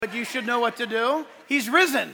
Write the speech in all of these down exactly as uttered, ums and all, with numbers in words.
But you should know what to do. He's risen.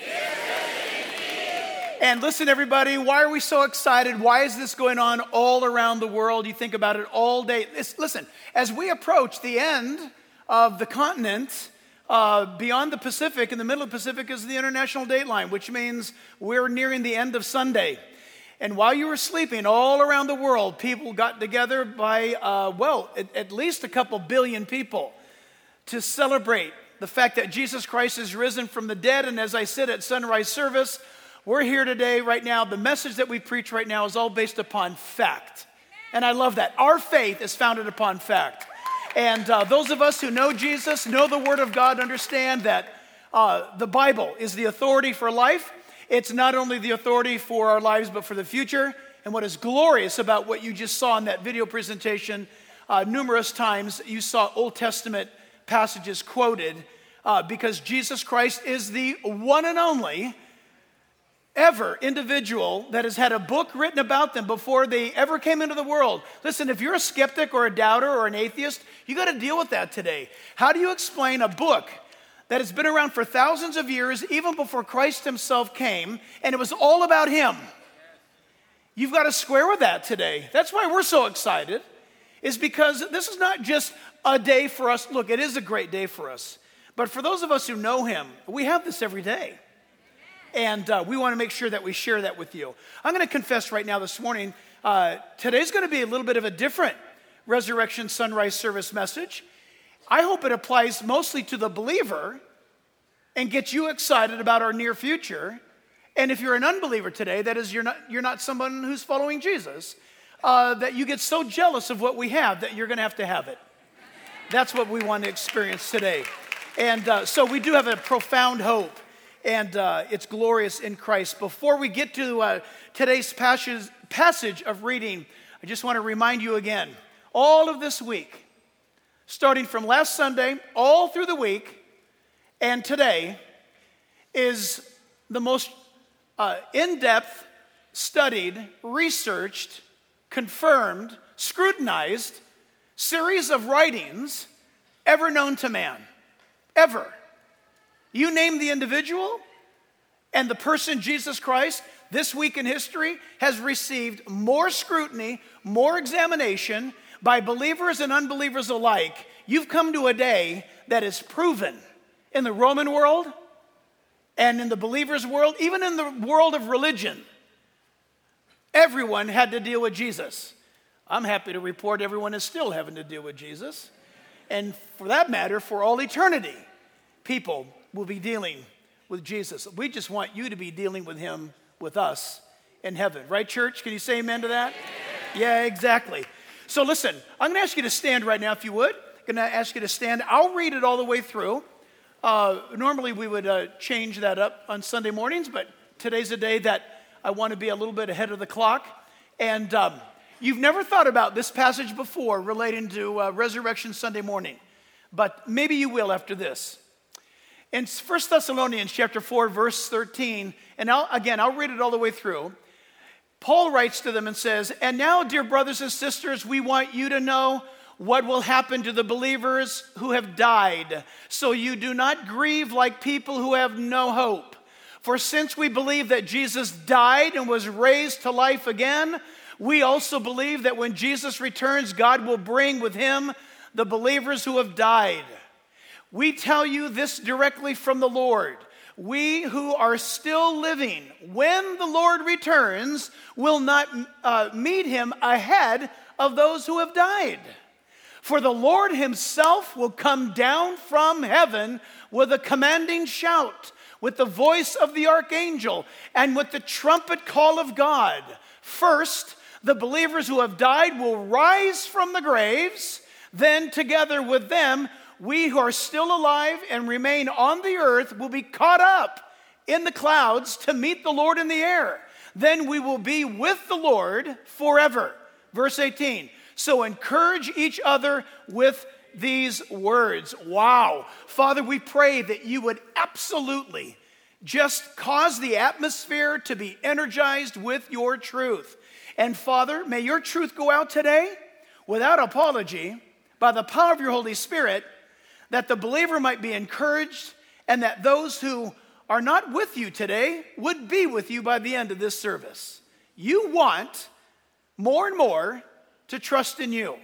And listen, everybody, why are we so excited? Why is this going on all around the world? You think about it all day. It's, listen, as we approach the end of the continent, uh, beyond the Pacific, in the middle of the Pacific is the international date line, which means we're nearing the end of Sunday. And while you were sleeping, all around the world, people got together by, uh, well, at, at least a couple billion people to celebrate the fact that Jesus Christ is risen from the dead. And as I said at sunrise service, we're here today, right now. The message that we preach right now is all based upon fact. And I love that. Our faith is founded upon fact. And uh, those of us who know Jesus, know the Word of God, understand that uh, the Bible is the authority for life. It's not only the authority for our lives, but for the future. And what is glorious about what you just saw in that video presentation, uh, numerous times you saw Old Testament passages quoted, uh, because Jesus Christ is the one and only ever individual that has had a book written about them before they ever came into the world. Listen, if you're a skeptic or a doubter or an atheist, you got to deal with that today. How do you explain a book that has been around for thousands of years, even before Christ himself came, and it was all about him? You've got to square with that today. That's why we're so excited, is because this is not just a day for us. Look, it is a great day for us. But for those of us who know him, we have this every day. And uh, we want to make sure that we share that with you. I'm going to confess right now this morning, uh, today's going to be a little bit of a different Resurrection Sunrise Service message. I hope it applies mostly to the believer and gets you excited about our near future. And if you're an unbeliever today, that is, you're not, you're not someone who's following Jesus, uh, that you get so jealous of what we have that you're going to have to have it. That's what we want to experience today. And uh, so we do have a profound hope, and uh, it's glorious in Christ. Before we get to uh, today's passage, passage of reading, I just want to remind you again, all of this week, starting from last Sunday, all through the week, and today, is the most uh, in-depth, studied, researched, confirmed, scrutinized series of writings ever known to man. Ever. You name the individual, and the person, Jesus Christ, this week in history, has received more scrutiny, more examination by believers and unbelievers alike. You've come to a day that is proven in the Roman world and in the believers' world, even in the world of religion. Everyone had to deal with Jesus. I'm happy to report everyone is still having to deal with Jesus. And for that matter, for all eternity, people will be dealing with Jesus. We just want you to be dealing with him with us in heaven. Right, church? Can you say amen to that? Yeah, exactly. So listen, I'm going to ask you to stand right now, if you would. I'm going to ask you to stand. I'll read it all the way through. Uh, normally, we would uh, change that up on Sunday mornings, but today's a day that I want to be a little bit ahead of the clock. And um, you've never thought about this passage before relating to uh, Resurrection Sunday morning, but maybe you will after this. In First Thessalonians chapter four, verse thirteen, and I'll, again, I'll read it all the way through. Paul writes to them and says, "And now, dear brothers and sisters, we want you to know what will happen to the believers who have died, so you do not grieve like people who have no hope. For since we believe that Jesus died and was raised to life again, we also believe that when Jesus returns, God will bring with him the believers who have died. We tell you this directly from the Lord. We who are still living, when the Lord returns, will not uh, meet him ahead of those who have died. For the Lord himself will come down from heaven with a commanding shout, with the voice of the archangel, and with the trumpet call of God. First, the believers who have died will rise from the graves. Then together with them, we who are still alive and remain on the earth will be caught up in the clouds to meet the Lord in the air. Then we will be with the Lord forever." Verse eighteen. So encourage each other with these words. Wow. Father, we pray that you would absolutely just cause the atmosphere to be energized with your truth. And Father, may your truth go out today without apology by the power of your Holy Spirit, that the believer might be encouraged, and that those who are not with you today would be with you by the end of this service. You want more and more to trust in you.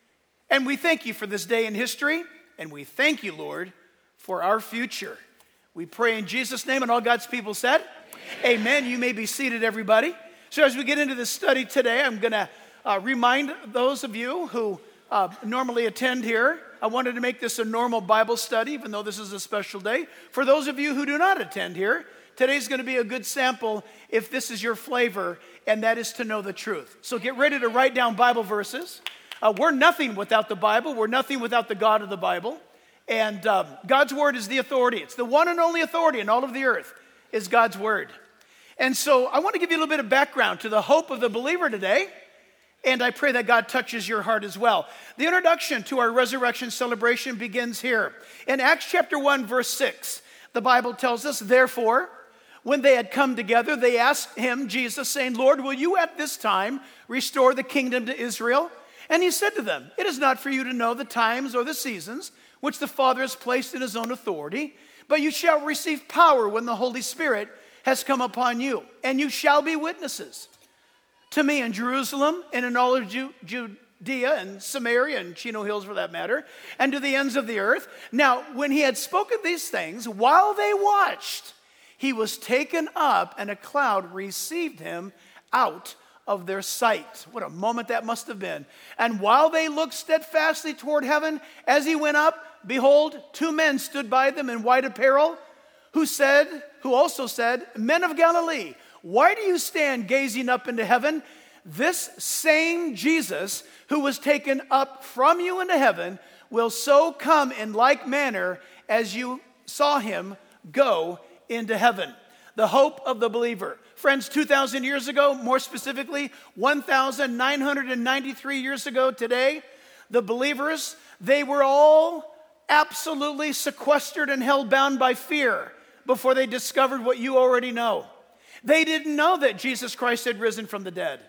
And we thank you for this day in history, and we thank you, Lord, for our future. We pray in Jesus' name, and all God's people said, Amen. Amen. You may be seated, everybody. So as we get into this study today, I'm going to uh, remind those of you who uh, normally attend here, I wanted to make this a normal Bible study, even though this is a special day. For those of you who do not attend here, today's going to be a good sample if this is your flavor, and that is to know the truth. So get ready to write down Bible verses. Uh, we're nothing without the Bible. We're nothing without the God of the Bible. And um, God's word is the authority. It's the one and only authority in all of the earth is God's word. And so I want to give you a little bit of background to the hope of the believer today. And I pray that God touches your heart as well. The introduction to our resurrection celebration begins here. In Acts chapter one, verse six, the Bible tells us, therefore, when they had come together, they asked him, Jesus, saying, Lord, will you at this time restore the kingdom to Israel? And he said to them, it is not for you to know the times or the seasons which the Father has placed in his own authority, but you shall receive power when the Holy Spirit has come upon you, and you shall be witnesses to me in Jerusalem and in all of Ju- Judea and Samaria and Chino Hills for that matter, and to the ends of the earth. Now, when he had spoken these things, while they watched, he was taken up, and a cloud received him out of their sight. What a moment that must have been. And while they looked steadfastly toward heaven, as he went up, behold, two men stood by them in white apparel, who said, who also said, Men of Galilee, why do you stand gazing up into heaven? This same Jesus who was taken up from you into heaven will so come in like manner as you saw him go into heaven. The hope of the believer. Friends, two thousand years ago, more specifically, one thousand nine hundred ninety-three years ago today, the believers, they were all absolutely sequestered and held bound by fear before they discovered what you already know. They didn't know that Jesus Christ had risen from the dead.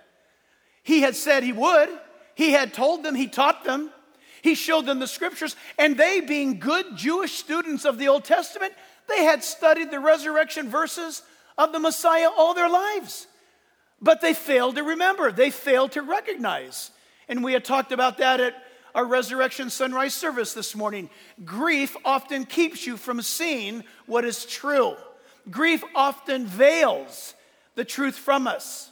He had said he would. He had told them. He taught them. He showed them the scriptures. And they, being good Jewish students of the Old Testament, they had studied the resurrection verses of the Messiah all their lives. But they failed to remember. They failed to recognize. And we had talked about that at our resurrection sunrise service this morning. Grief often keeps you from seeing what is true. Grief often veils the truth from us.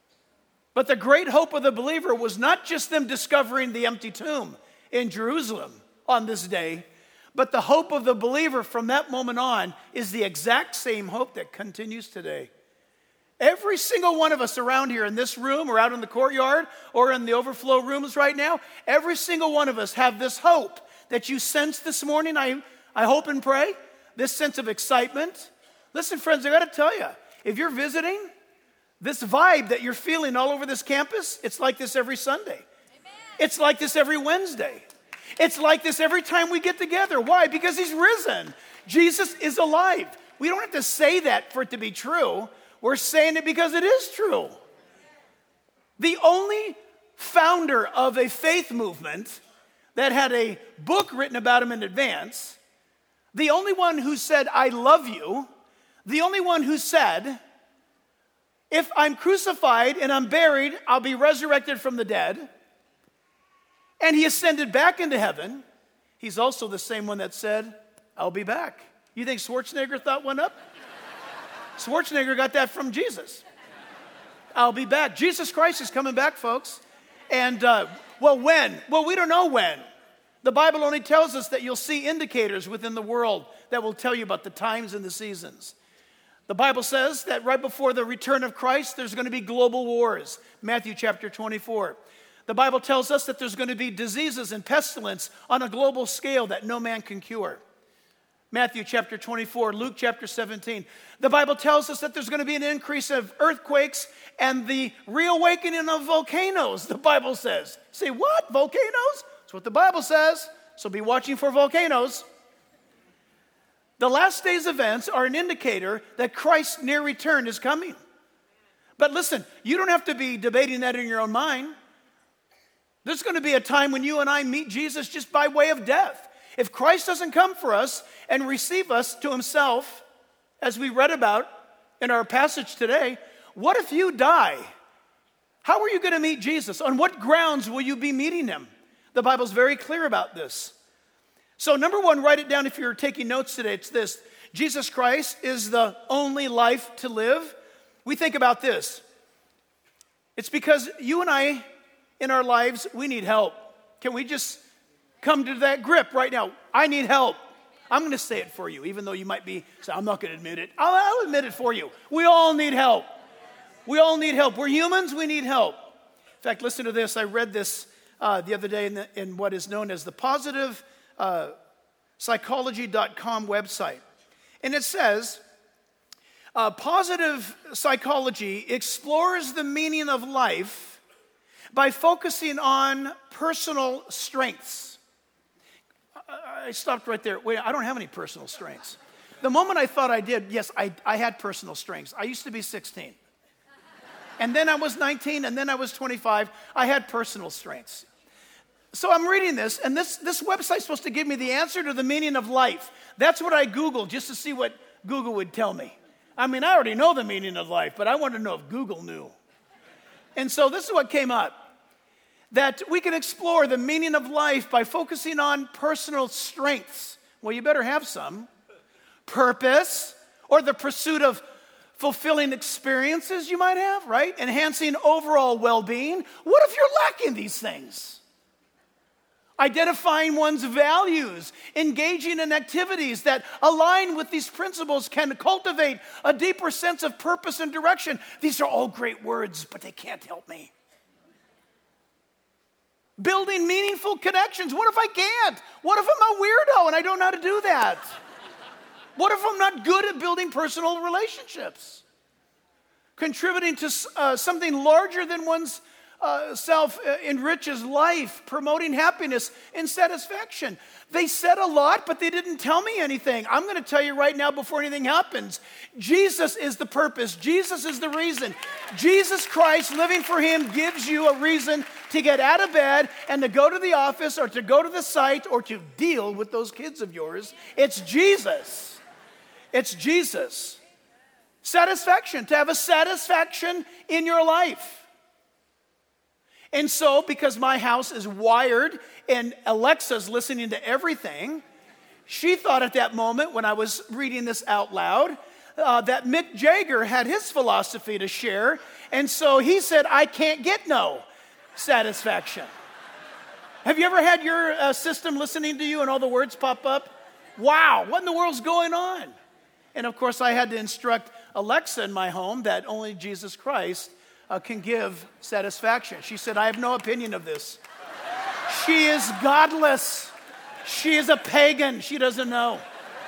But the great hope of the believer was not just them discovering the empty tomb in Jerusalem on this day, but the hope of the believer from that moment on is the exact same hope that continues today. Every single one of us around here in this room or out in the courtyard or in the overflow rooms right now, every single one of us have this hope that you sense this morning, I, I hope and pray, this sense of excitement. Listen, friends, I got to tell you, if you're visiting, this vibe that you're feeling all over this campus, it's like this every Sunday. Amen. It's like this every Wednesday. It's like this every time we get together. Why? Because he's risen. Jesus is alive. We don't have to say that for it to be true. We're saying it because it is true. The only founder of a faith movement that had a book written about him in advance, the only one who said, I love you, the only one who said, if I'm crucified and I'm buried, I'll be resurrected from the dead, and he ascended back into heaven, he's also the same one that said, I'll be back. You think Schwarzenegger thought one up? Schwarzenegger got that from Jesus. I'll be back. Jesus Christ is coming back, folks. And, uh, well, when? Well, we don't know when. The Bible only tells us that you'll see indicators within the world that will tell you about the times and the seasons. The Bible says that right before the return of Christ, there's going to be global wars. Matthew chapter twenty-four. The Bible tells us that there's going to be diseases and pestilence on a global scale that no man can cure. Matthew chapter twenty-four, Luke chapter seventeen. The Bible tells us that there's going to be an increase of earthquakes and the reawakening of volcanoes, the Bible says. Say, what? Volcanoes? That's what the Bible says. So be watching for volcanoes. The last days events are an indicator that Christ's near return is coming. But listen, you don't have to be debating that in your own mind. There's going to be a time when you and I meet Jesus just by way of death. If Christ doesn't come for us and receive us to himself, as we read about in our passage today, what if you die? How are you going to meet Jesus? On what grounds will you be meeting him? The Bible's very clear about this. So number one, write it down if you're taking notes today. It's this: Jesus Christ is the only life to live. We think about this. It's because you and I, in our lives, we need help. Can we just come to that grip right now? I need help. I'm going to say it for you, even though you might be, so I'm not going to admit it. I'll, I'll admit it for you. We all need help. We all need help. We're humans. We need help. In fact, listen to this. I read this uh, the other day in, the, in what is known as the positive uh, psychology dot com website. And it says, uh, positive psychology explores the meaning of life by focusing on personal strengths. I stopped right there. Wait, I don't have any personal strengths. The moment I thought I did, yes, I, I had personal strengths. I used to be sixteen. And then I was nineteen, and then I was twenty-five. I had personal strengths. So I'm reading this, and this, this website's supposed to give me the answer to the meaning of life. That's what I Googled, just to see what Google would tell me. I mean, I already know the meaning of life, but I wanted to know if Google knew. And so this is what came up. That we can explore the meaning of life by focusing on personal strengths. Well, you better have some. Purpose, or the pursuit of fulfilling experiences you might have, right? Enhancing overall well-being. What if you're lacking these things? Identifying one's values, engaging in activities that align with these principles can cultivate a deeper sense of purpose and direction. These are all great words, but they can't help me. Building meaningful connections. What if I can't? What if I'm a weirdo and I don't know how to do that? What if I'm not good at building personal relationships? Contributing to uh, something larger than one's uh, self uh, enriches life, promoting happiness and satisfaction. They said a lot, but they didn't tell me anything. I'm going to tell you right now before anything happens. Jesus is the purpose. Jesus is the reason. Jesus Christ, living for him, gives you a reason to get out of bed and to go to the office or to go to the site or to deal with those kids of yours. It's Jesus. It's Jesus. Satisfaction, to have a satisfaction in your life. And so, because my house is wired and Alexa's listening to everything, she thought at that moment when I was reading this out loud uh, that Mick Jagger had his philosophy to share. And so he said, I can't get no satisfaction. Have you ever had your uh, system listening to you and all the words pop up? Wow, what in the world's going on? And of course, I had to instruct Alexa in my home that only Jesus Christ uh, can give satisfaction. She said, I have no opinion of this. She is godless. She is a pagan. She doesn't know.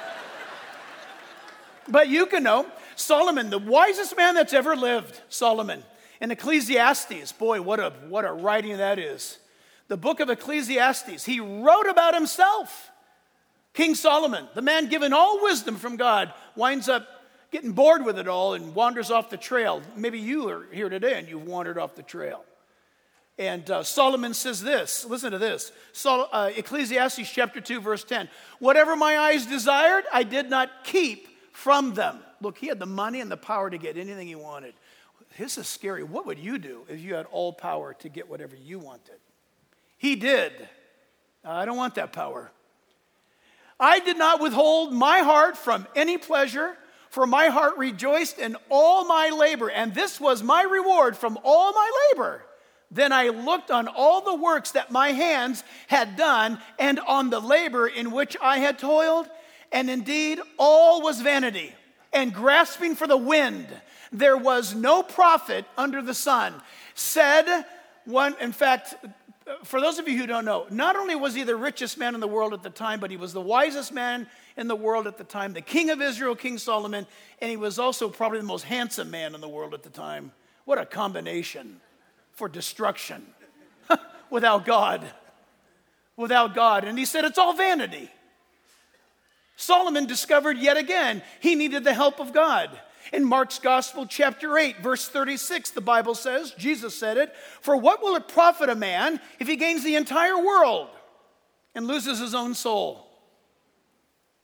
But you can know. Solomon, the wisest man that's ever lived, Solomon. In Ecclesiastes, boy, what a, what a writing that is. The book of Ecclesiastes, he wrote about himself. King Solomon, the man given all wisdom from God, winds up getting bored with it all and wanders off the trail. Maybe you are here today and you've wandered off the trail. And uh, Solomon says this, listen to this, Sol- uh, Ecclesiastes chapter two, verse ten. Whatever my eyes desired, I did not keep from them. Look, he had the money and the power to get anything he wanted. This is scary. What would you do if you had all power to get whatever you wanted? He did. I don't want that power. I did not withhold my heart from any pleasure, for my heart rejoiced in all my labor, and this was my reward from all my labor. Then I looked on all the works that my hands had done, and on the labor in which I had toiled, and indeed all was vanity, and grasping for the wind. There was no profit under the sun. Said one, in fact, for those of you who don't know, not only was he the richest man in the world at the time, but he was the wisest man in the world at the time, the king of Israel, King Solomon, and he was also probably the most handsome man in the world at the time. What a combination for destruction without God. Without God. And he said it's all vanity. Solomon discovered yet again he needed the help of God. In Mark's Gospel, chapter eight, verse thirty-six, the Bible says, Jesus said it, for what will it profit a man if he gains the entire world and loses his own soul?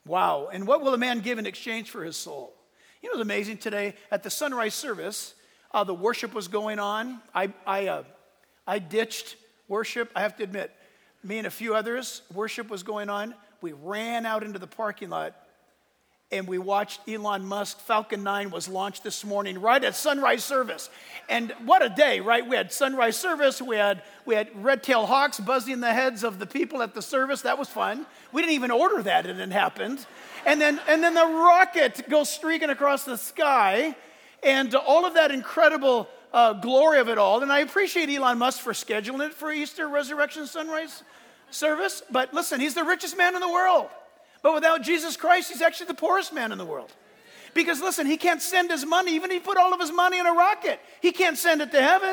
Wow. And what will a man give in exchange for his soul? You know what's amazing today? At the sunrise service, uh, the worship was going on. I, I, uh, I ditched worship. I have to admit, me and a few others, worship was going on. We ran out into the parking lot and we watched Elon Musk. Falcon nine was launched this morning right at sunrise service. And what a day, right? We had sunrise service. We had we had red-tailed hawks buzzing the heads of the people at the service. That was fun. We didn't even order that, and it happened. And then and then the rocket goes streaking across the sky, and all of that incredible uh, glory of it all. And I appreciate Elon Musk for scheduling it for Easter Resurrection Sunrise service. But listen, he's the richest man in the world. But without Jesus Christ, he's actually the poorest man in the world. Because listen, he can't send his money, even if he put all of his money in a rocket, he can't send it to heaven.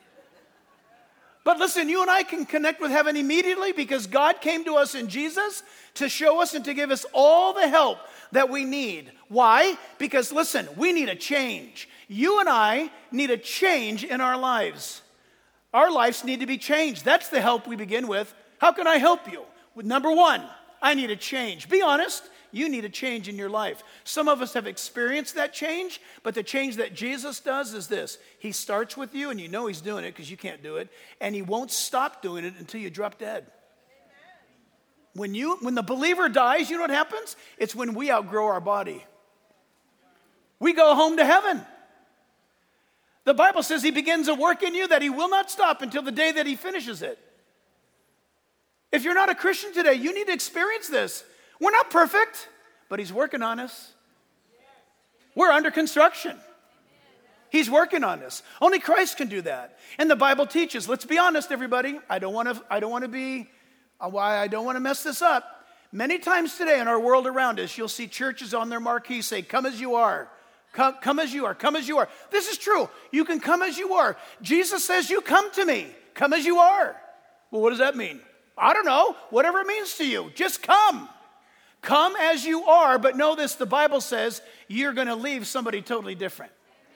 But listen, you and I can connect with heaven immediately because God came to us in Jesus to show us and to give us all the help that we need. Why? Because listen, we need a change. You and I need a change in our lives. Our lives need to be changed. That's the help we begin with. How can I help you? With number one, I need a change. Be honest, you need a change in your life. Some of us have experienced that change, but the change that Jesus does is this. He starts with you, and you know he's doing it because you can't do it, and he won't stop doing it until you drop dead. When you, when the believer dies, you know what happens? It's when we outgrow our body. We go home to heaven. The Bible says he begins a work in you that he will not stop until the day that he finishes it. If you're not a Christian today, you need to experience this. We're not perfect, but he's working on us. We're under construction. He's working on us. Only Christ can do that. And the Bible teaches, let's be honest, everybody. I don't want to I don't want to be why I don't want to mess this up. Many times today in our world around us, you'll see churches on their marquee say, "Come as you are. Come, come as you are. Come as you are." This is true. You can come as you are. Jesus says, "You come to me. Come as you are." Well, what does that mean? I don't know, whatever it means to you, just come. Come as you are, but know this, the Bible says you're going to leave somebody totally different.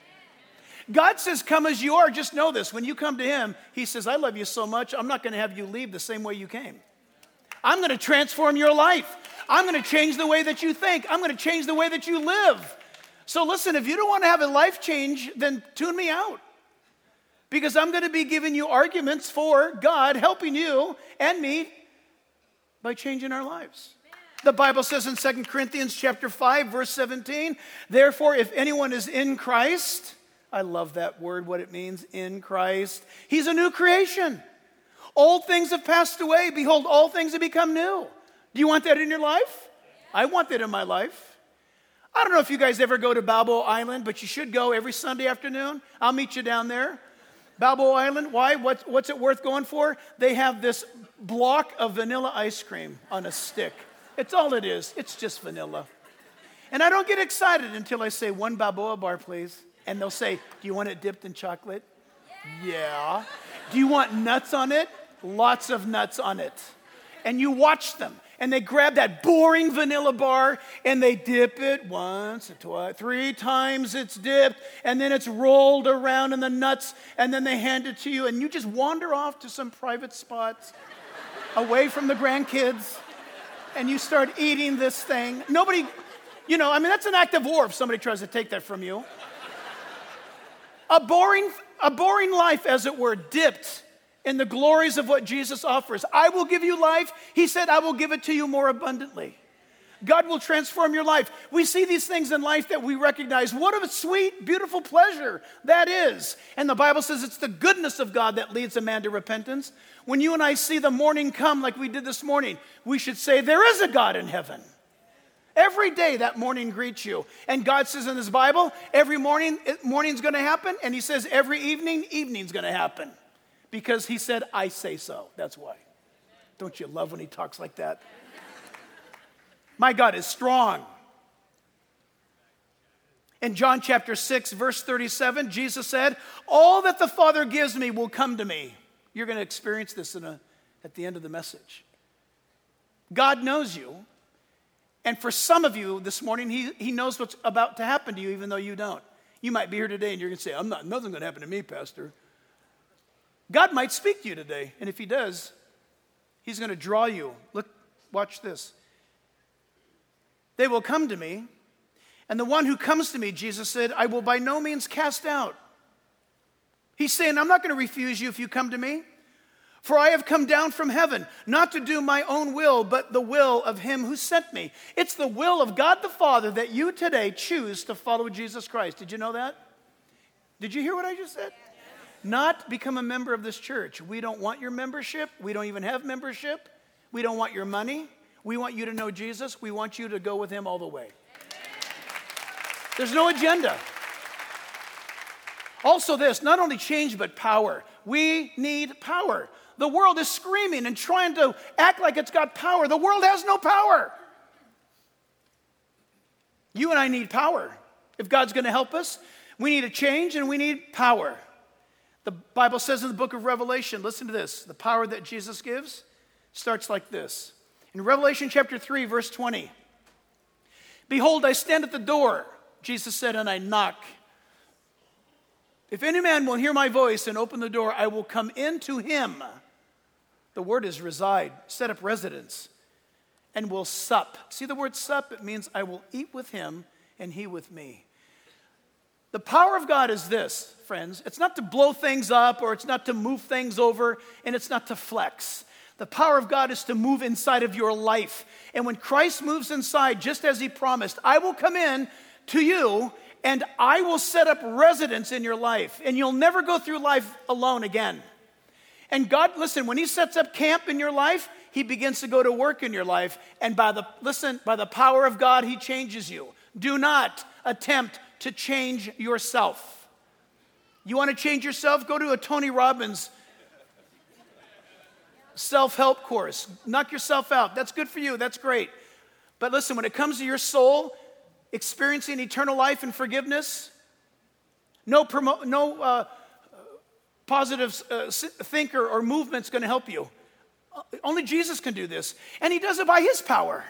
God says come as you are, just know this. When you come to him, he says, I love you so much, I'm not going to have you leave the same way you came. I'm going to transform your life. I'm going to change the way that you think. I'm going to change the way that you live. So listen, if you don't want to have a life change, then tune me out. Because I'm going to be giving you arguments for God helping you and me by changing our lives. The Bible says in Second Corinthians chapter five, verse seventeen, therefore, if anyone is in Christ, I love that word, what it means, in Christ, he's a new creation. Old things have passed away. Behold, all things have become new. Do you want that in your life? I want that in my life. I don't know if you guys ever go to Balboa Island, but you should go every Sunday afternoon. I'll meet you down there. Balboa Island, why? What's, what's it worth going for? They have this block of vanilla ice cream on a stick. It's all it is. It's just vanilla. And I don't get excited until I say, one Balboa bar, please. And they'll say, do you want it dipped in chocolate? Yeah. yeah. Do you want nuts on it? Lots of nuts on it. And you watch them. And they grab that boring vanilla bar and they dip it once, twice, three times it's dipped, and then it's rolled around in the nuts, and then they hand it to you, and you just wander off to some private spots away from the grandkids, and you start eating this thing. Nobody, you know, I mean, that's an act of war if somebody tries to take that from you. A boring, a boring life, as it were, dipped in the glories of what Jesus offers. I will give you life. He said, I will give it to you more abundantly. God will transform your life. We see these things in life that we recognize. What a sweet, beautiful pleasure that is. And the Bible says it's the goodness of God that leads a man to repentance. When you and I see the morning come like we did this morning, we should say, there is a God in heaven. Every day that morning greets you. And God says in his Bible, every morning, morning's going to happen. And he says every evening, evening's going to happen. Because he said, I say so. That's why. Don't you love when he talks like that? My God is strong. In John chapter six, verse thirty-seven, Jesus said, all that the Father gives me will come to me. You're going to experience this in a, at the end of the message. God knows you. And for some of you this morning, he, he knows what's about to happen to you, even though you don't. You might be here today and you're going to say, I'm not, nothing's going to happen to me, Pastor. God might speak to you today, and if he does, he's going to draw you. Look, watch this. they will come to me. And the one who comes to me, Jesus said, I will by no means cast out. He's saying, I'm not going to refuse you if you come to me. For I have come down from heaven, not to do my own will, but the will of him who sent me. It's the will of God the Father that you today choose to follow Jesus Christ. Did you know that? Did you hear what I just said? Yes. Not become a member of this church. We don't want your membership. We don't even have membership. We don't want your money. We want you to know Jesus. We want you to go with him all the way. There's no agenda. Also this, not only change, but power. We need power. The world is screaming and trying to act like it's got power. The world has no power. You and I need power. If God's going to help us, we need a change and we need power. The Bible says in the book of Revelation, listen to this, the power that Jesus gives starts like this. In Revelation chapter three, verse twenty, behold, I stand at the door, Jesus said, and I knock. If any man will hear my voice and open the door, I will come into him. The word is reside, set up residence, and will sup. See the word sup? It means I will eat with him and he with me. The power of God is this, friends. It's not to blow things up or it's not to move things over and it's not to flex. The power of God is to move inside of your life. And when Christ moves inside, just as he promised, I will come in to you and I will set up residence in your life. And you'll never go through life alone again. And God, listen, when he sets up camp in your life, he begins to go to work in your life. And by the, listen, by the power of God, he changes you. Do not attempt to change yourself. You want to change yourself? Go to a Tony Robbins self-help course. Knock yourself out. That's good for you. That's great. But listen, when it comes to your soul experiencing eternal life and forgiveness, no promo- no uh, positive uh, thinker or movement's going to help you. Only Jesus can do this. And he does it by his power.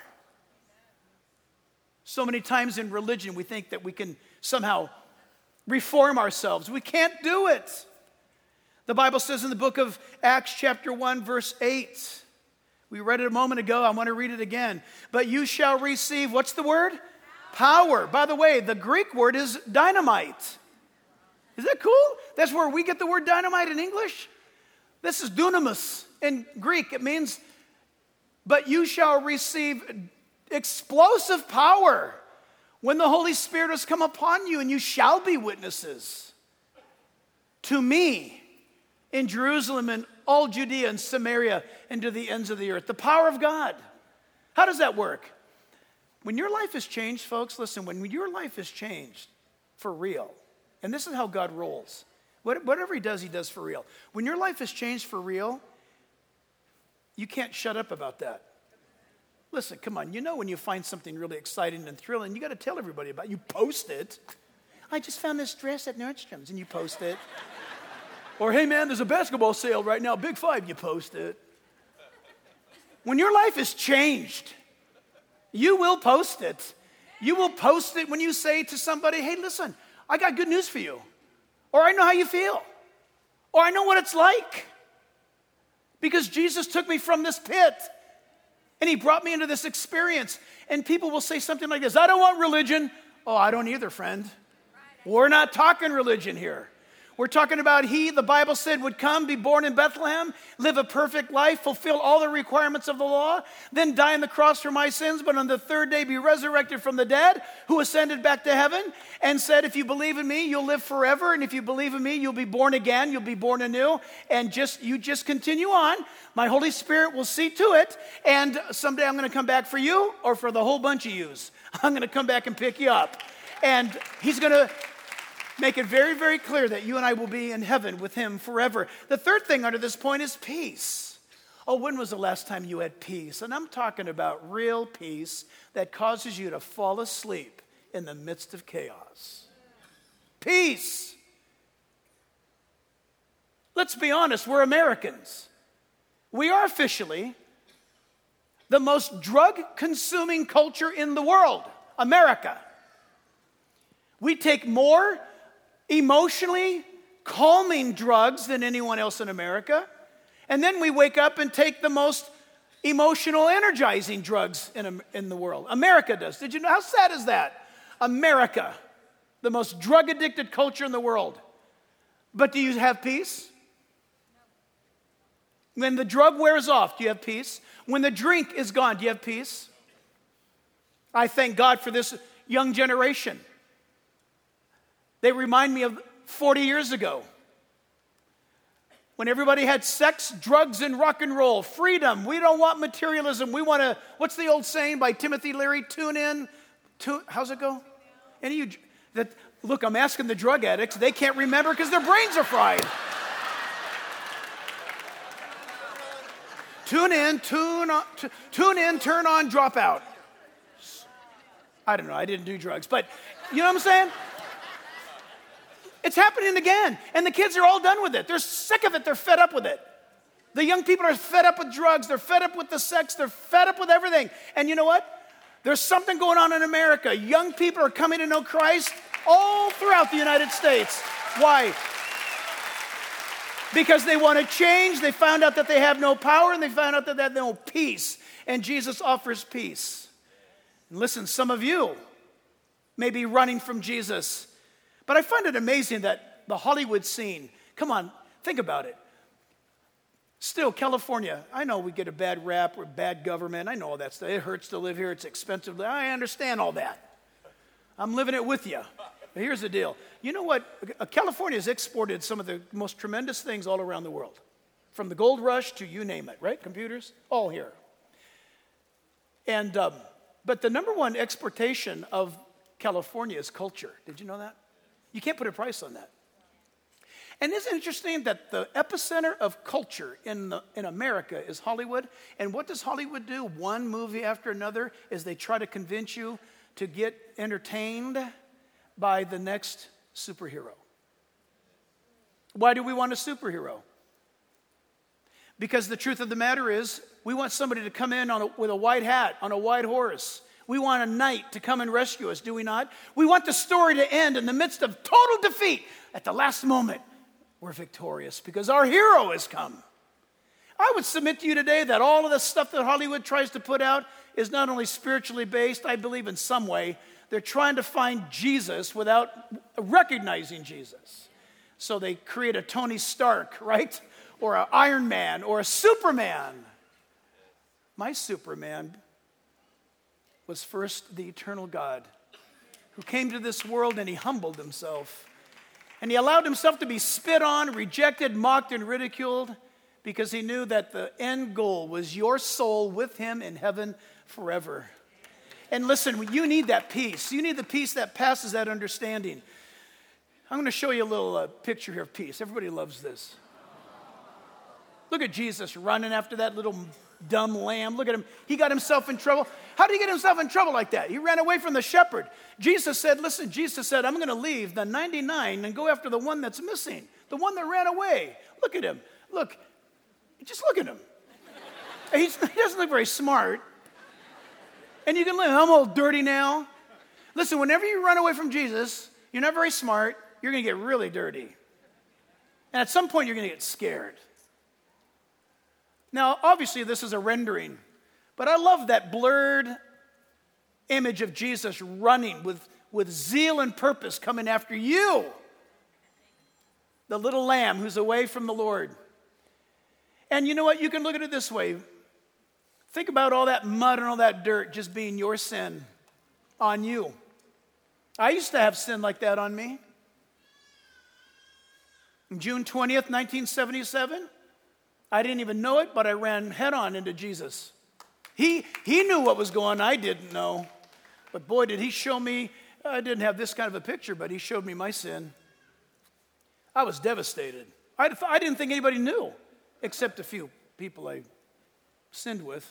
So many times in religion, we think that we can somehow reform ourselves. We can't do it. The Bible says in the book of Acts chapter one, verse eight, we read it a moment ago, I want to read it again. But you shall receive, what's the word? Power. By the way, the Greek word is dynamite. Is that cool? That's where we get the word dynamite in English. This is dunamis in Greek. It means, but you shall receive explosive power when the Holy Spirit has come upon you, and you shall be witnesses to me in Jerusalem and all Judea and Samaria and to the ends of the earth. The power of God. How does that work? When your life is changed, folks, listen, when your life is changed for real, and this is how God rolls. Whatever he does, he does for real. When your life is changed for real, you can't shut up about that. Listen, come on, you know when you find something really exciting and thrilling, you got to tell everybody about it. You post it. I just found this dress at Nordstrom's, and you post it. Or, hey man, there's a basketball sale right now, Big Five, you post it. When your life is changed, you will post it. You will post it when you say to somebody, hey, listen, I got good news for you. Or I know how you feel. Or I know what it's like. Because Jesus took me from this pit. And he brought me into this experience. And people will say something like this, I don't want religion. Oh, I don't either, friend. We're not talking religion here. We're talking about he, the Bible said, would come, be born in Bethlehem, live a perfect life, fulfill all the requirements of the law, then die on the cross for my sins, but on the third day be resurrected from the dead, who ascended back to heaven and said, if you believe in me, you'll live forever. And if you believe in me, you'll be born again, you'll be born anew. And just you just continue on. My Holy Spirit will see to it. And someday I'm going to come back for you or for the whole bunch of yous. I'm going to come back and pick you up. And he's going to make it very, very clear that you and I will be in heaven with him forever. The third thing under this point is peace. Oh, when was the last time you had peace? And I'm talking about real peace that causes you to fall asleep in the midst of chaos. Peace. Let's be honest, we're Americans. We are officially the most drug-consuming culture in the world, America. We take more emotionally calming drugs than anyone else in America. And then we wake up and take the most emotional energizing drugs in, in the world. America does. Did you know? How sad is that? America, the most drug-addicted culture in the world. But do you have peace? When the drug wears off, do you have peace? When the drink is gone, do you have peace? I thank God for this young generation. They remind me of forty years ago, when everybody had sex, drugs, and rock and roll. Freedom. We don't want materialism. We want to, what's the old saying by Timothy Leary? Tune in. Tune, how's it go? Any of you, that, look, I'm asking the drug addicts. They can't remember because their brains are fried. Tune in, tune on, t- tune in, turn on, drop out. I don't know. I didn't do drugs, but you know what I'm saying? It's happening again, and the kids are all done with it. They're sick of it. They're fed up with it. The young people are fed up with drugs. They're fed up with the sex. They're fed up with everything. And you know what? There's something going on in America. Young people are coming to know Christ all throughout the United States. Why? Because they want to change. They found out that they have no power, and they found out that they have no peace. And Jesus offers peace. And listen, some of you may be running from Jesus. But I find it amazing that the Hollywood scene, come on, think about it. Still, California, I know we get a bad rap, we're bad government. I know all that stuff. It hurts to live here. It's expensive. I understand all that. I'm living it with you. But here's the deal. You know what? California has exported some of the most tremendous things all around the world. From the gold rush to you name it, right? Computers, all here. And, um, but the number one exportation of California is culture. Did you know that? You can't put a price on that. And isn't it interesting that the epicenter of culture in, the, in America is Hollywood? And what does Hollywood do? One movie after another is they try to convince you to get entertained by the next superhero. Why do we want a superhero? Because the truth of the matter is, we want somebody to come in on a, with a white hat, on a white horse. We want a knight to come and rescue us, do we not? We want the story to end in the midst of total defeat. At the last moment, we're victorious because our hero has come. I would submit to you today that all of the stuff that Hollywood tries to put out is not only spiritually based, I believe in some way, they're trying to find Jesus without recognizing Jesus. So they create a Tony Stark, right? Or an Iron Man, or a Superman. My Superman was first the eternal God who came to this world and he humbled himself. And he allowed himself to be spit on, rejected, mocked, and ridiculed because he knew that the end goal was your soul with him in heaven forever. And listen, you need that peace. You need the peace that passes that understanding. I'm going to show you a little uh, picture here of peace. Everybody loves this. Look at Jesus running after that little dumb lamb. Look at him. He got himself in trouble. How did he get himself in trouble like that? He ran away from the shepherd. Jesus said, listen, Jesus said, I'm going to leave the ninety-nine and go after the one that's missing, the one that ran away. Look at him. Look. Just look at him. He's, he doesn't look very smart. And you can live, I'm all dirty now. Listen, whenever you run away from Jesus, you're not very smart. You're going to get really dirty. And at some point, you're going to get scared. Now, obviously, this is a rendering, but I love that blurred image of Jesus running with, with zeal and purpose coming after you, the little lamb who's away from the Lord. And you know what? You can look at it this way. Think about all that mud and all that dirt just being your sin on you. I used to have sin like that on me. On June twentieth, nineteen seventy-seven, I didn't even know it, but I ran head-on into Jesus. He, he knew what was going on. I didn't know. But boy, did he show me. I didn't have this kind of a picture, but he showed me my sin. I was devastated. I, I didn't think anybody knew, except a few people I sinned with.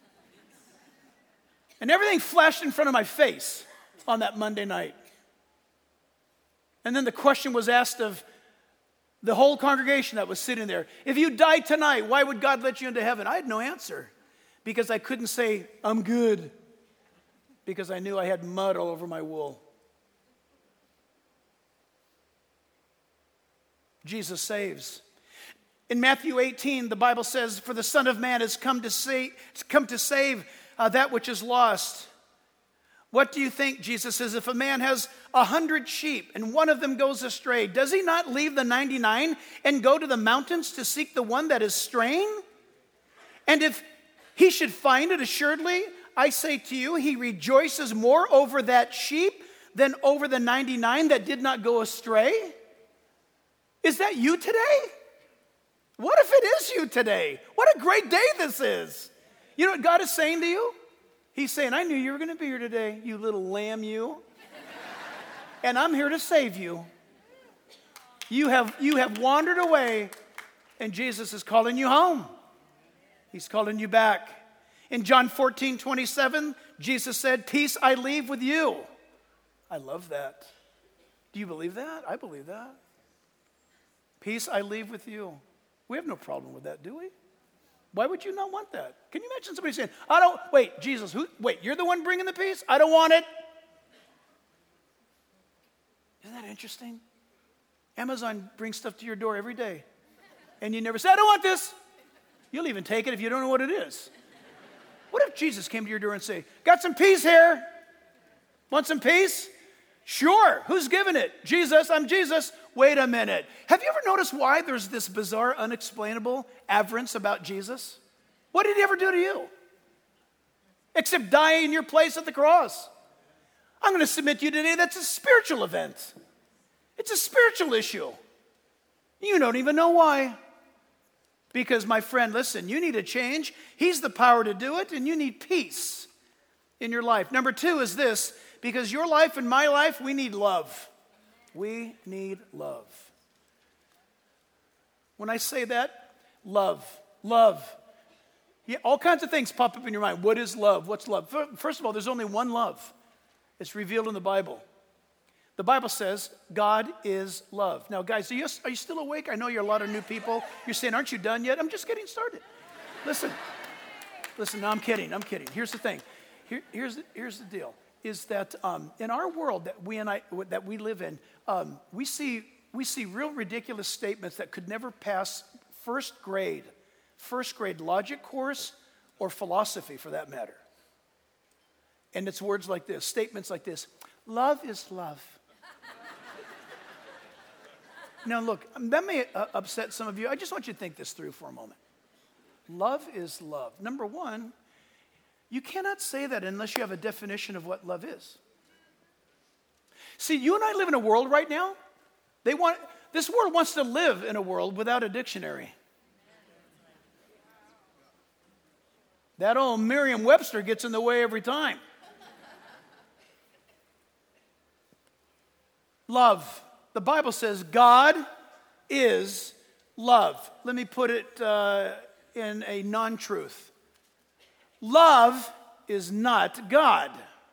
And everything flashed in front of my face on that Monday night. And then the question was asked of the whole congregation that was sitting there. If you died tonight, why would God let you into heaven? I had no answer because I couldn't say, I'm good, because I knew I had mud all over my wool. Jesus saves. In Matthew eighteen, the Bible says, "For the Son of Man has come to save, come to save uh, that which is lost." What do you think, Jesus says? If a man has a hundred sheep and one of them goes astray, does he not leave the ninety-nine and go to the mountains to seek the one that is straying? And if he should find it, assuredly, I say to you, he rejoices more over that sheep than over the ninety-nine that did not go astray. Is that you today? What if it is you today? What a great day this is. You know what God is saying to you? He's saying, I knew you were going to be here today, you little lamb, you. And I'm here to save you. You have, you have wandered away, and Jesus is calling you home. He's calling you back. In John fourteen twenty-seven, Jesus said, "Peace I leave with you." I love that. Do you believe that? I believe that. Peace I leave with you. We have no problem with that, do we? Why would you not want that? Can you imagine somebody saying, I don't, wait, Jesus, who, wait, you're the one bringing the peace? I don't want it. Isn't that interesting? Amazon brings stuff to your door every day. And you never say, I don't want this. You'll even take it if you don't know what it is. What if Jesus came to your door and say, got some peace here? Want some peace? Sure. Who's giving it? Jesus. I'm Jesus. Wait a minute. Have you ever noticed why there's this bizarre, unexplainable avarice about Jesus? What did he ever do to you? Except die in your place at the cross. I'm going to submit to you today that's a spiritual event. It's a spiritual issue. You don't even know why. Because, my friend, listen, you need a change. He's the power to do it, and you need peace in your life. Number two is this, because your life and my life, we need love. We need love. When I say that, love, love. Yeah, all kinds of things pop up in your mind. What is love? What's love? First of all, there's only one love. It's revealed in the Bible. The Bible says God is love. Now, guys, are you, are you still awake? I know you're a lot of new people. You're saying, aren't you done yet? I'm just getting started. Listen. Listen, no, I'm kidding. I'm kidding. Here's the thing. Here, here's, the, here's the deal. Is that um, in our world that we and I that we live in, um, we see we see real ridiculous statements that could never pass first grade, first grade logic course or philosophy for that matter. And it's words like this, statements like this: love is love. Now look, that may uh, upset some of you. I just want you to think this through for a moment. Love is love. Number one, you cannot say that unless you have a definition of what love is. See, you and I live in a world right now. They want this world wants to live in a world without a dictionary. That old Merriam-Webster gets in the way every time. Love. The Bible says God is love. Let me put it uh, in a non-truth. Love is not God.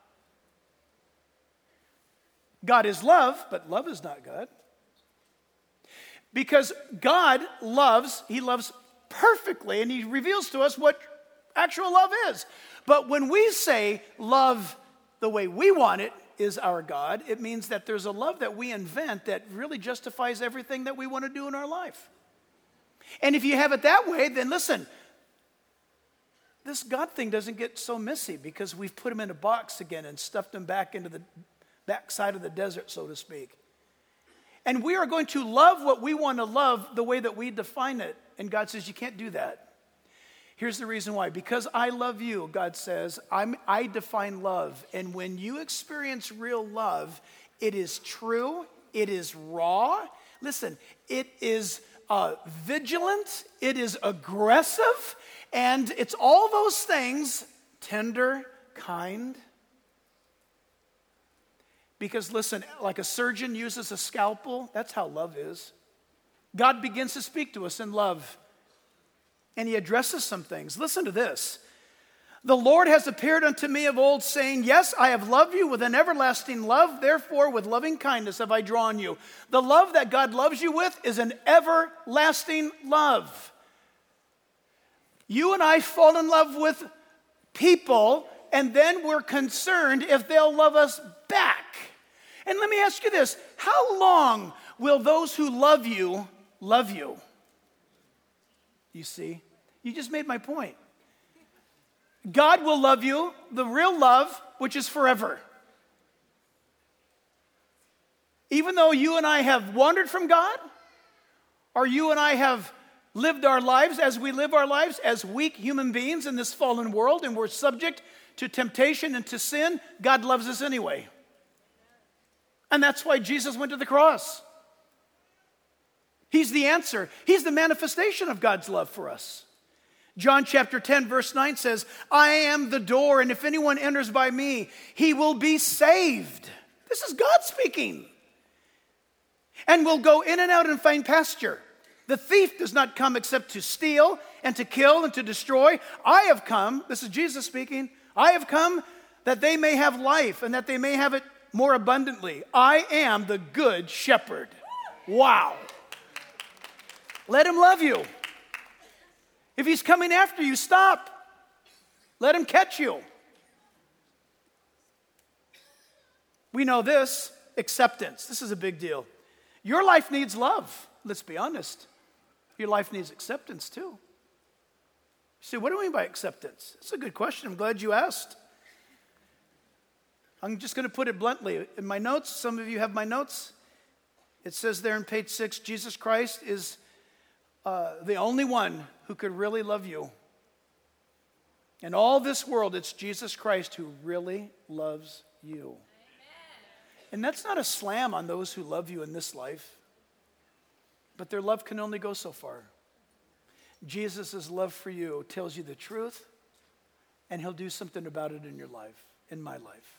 God is love, but love is not God. Because God loves, he loves perfectly, and he reveals to us what actual love is. But when we say love the way we want it is our God, it means that there's a love that we invent that really justifies everything that we want to do in our life. And if you have it that way, then listen, this God thing doesn't get so messy because we've put him in a box again and stuffed him back into the backside of the desert, so to speak. And we are going to love what we want to love the way that we define it. And God says, you can't do that. Here's the reason why. Because I love you, God says, I'm, I define love. And when you experience real love, it is true, it is raw. Listen, it is uh, vigilant, it is aggressive, and it's all those things, tender, kind. Because listen, like a surgeon uses a scalpel, that's how love is. God begins to speak to us in love. And he addresses some things. Listen to this. The Lord has appeared unto me of old, saying, yes, I have loved you with an everlasting love. Therefore, with loving kindness have I drawn you. The love that God loves you with is an everlasting love. You and I fall in love with people, and then we're concerned if they'll love us back. And let me ask you this. How long will those who love you love you? You see? You just made my point. God will love you, the real love, which is forever. Even though you and I have wandered from God, or you and I have lived our lives as we live our lives as weak human beings in this fallen world, and we're subject to temptation and to sin, God loves us anyway. And that's why Jesus went to the cross. He's the answer. He's the manifestation of God's love for us. John chapter ten, verse nine says, I am the door, and if anyone enters by me, he will be saved. This is God speaking. And will go in and out and find pasture. The thief does not come except to steal and to kill and to destroy. I have come, this is Jesus speaking, I have come that they may have life and that they may have it more abundantly. I am the good shepherd. Wow. Let him love you. If he's coming after you, stop. Let him catch you. We know this, acceptance. This is a big deal. Your life needs love. Let's be honest. Your life needs acceptance too. You say, what do we mean by acceptance? That's a good question. I'm glad you asked. I'm just going to put it bluntly. In my notes, some of you have my notes. It says there on page six, Jesus Christ is uh, the only one who could really love you. In all this world, it's Jesus Christ who really loves you. And that's not a slam on those who love you in this life, but their love can only go so far. Jesus' love for you tells you the truth, and he'll do something about it in your life, in my life.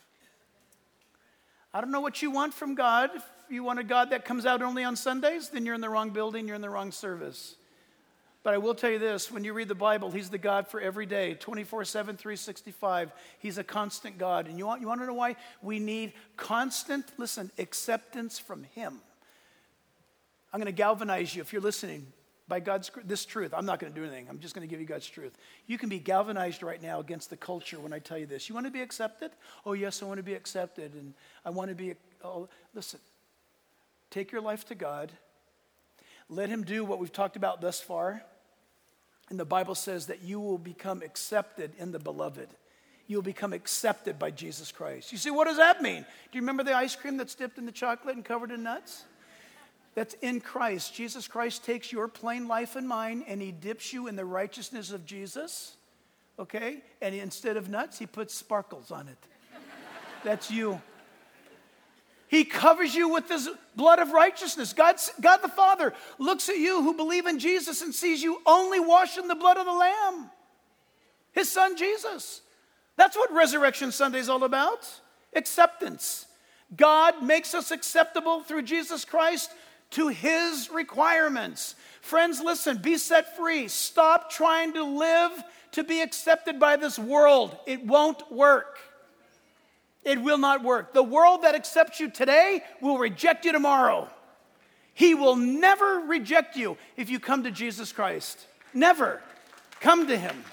I don't know what you want from God. If you want a God that comes out only on Sundays, then you're in the wrong building, you're in the wrong service. But I will tell you this, when you read the Bible, he's the God for every day, twenty-four seven, three sixty-five. He's a constant God. And you want, you want to know why? We need constant, listen, acceptance from him. I'm going to galvanize you if you're listening by God's, this truth. I'm not going to do anything. I'm just going to give you God's truth. You can be galvanized right now against the culture when I tell you this. You want to be accepted? Oh, yes, I want to be accepted. And I want to be, oh, listen, take your life to God. Let him do what we've talked about thus far. And the Bible says that you will become accepted in the beloved. You will become accepted by Jesus Christ. You say, what does that mean? Do you remember the ice cream that's dipped in the chocolate and covered in nuts? That's in Christ. Jesus Christ takes your plain life and mine and he dips you in the righteousness of Jesus. Okay? And instead of nuts, he puts sparkles on it. That's you. He covers you with his blood of righteousness. God's, God the Father looks at you who believe in Jesus and sees you only washed in the blood of the Lamb. His son Jesus. That's what Resurrection Sunday is all about. Acceptance. God makes us acceptable through Jesus Christ to his requirements. Friends, listen, be set free. Stop trying to live to be accepted by this world. It won't work. It will not work. The world that accepts you today will reject you tomorrow. He will never reject you if you come to Jesus Christ. Never. Come to him.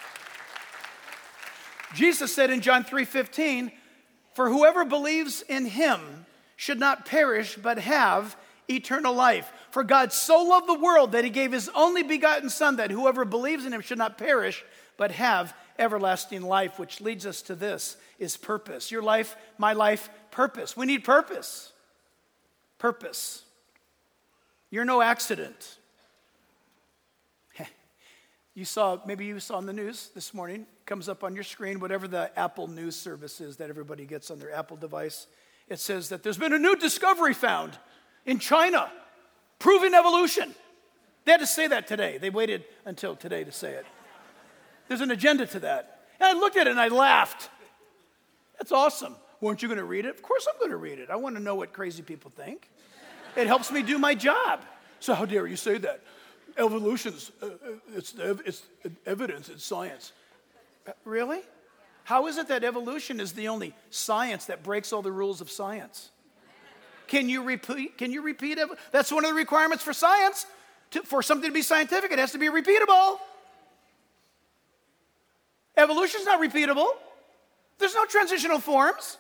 Jesus said in John three fifteen, for whoever believes in him should not perish but have eternal life. For God so loved the world that he gave his only begotten son, that whoever believes in him should not perish but have everlasting life, which leads us to this, is purpose. Your life, my life, purpose. We need purpose. Purpose. You're no accident. You saw, maybe you saw on the news this morning, comes up on your screen, whatever the Apple News service is that everybody gets on their Apple device. It says that there's been a new discovery found in China, proving evolution. They had to say that today. They waited until today to say it. There's an agenda to that. And I looked at it and I laughed. That's awesome. Weren't you going to read it? Of course I'm going to read it. I want to know what crazy people think. It helps me do my job. So how dare you say that? Evolution's, uh, it's, it's evidence, it's science. Really? How is it that evolution is the only science that breaks all the rules of science? Can you repeat? Can you repeat it? That's one of the requirements for science. To, for something to be scientific, it has to be repeatable. Evolution's not repeatable. There's no transitional forms.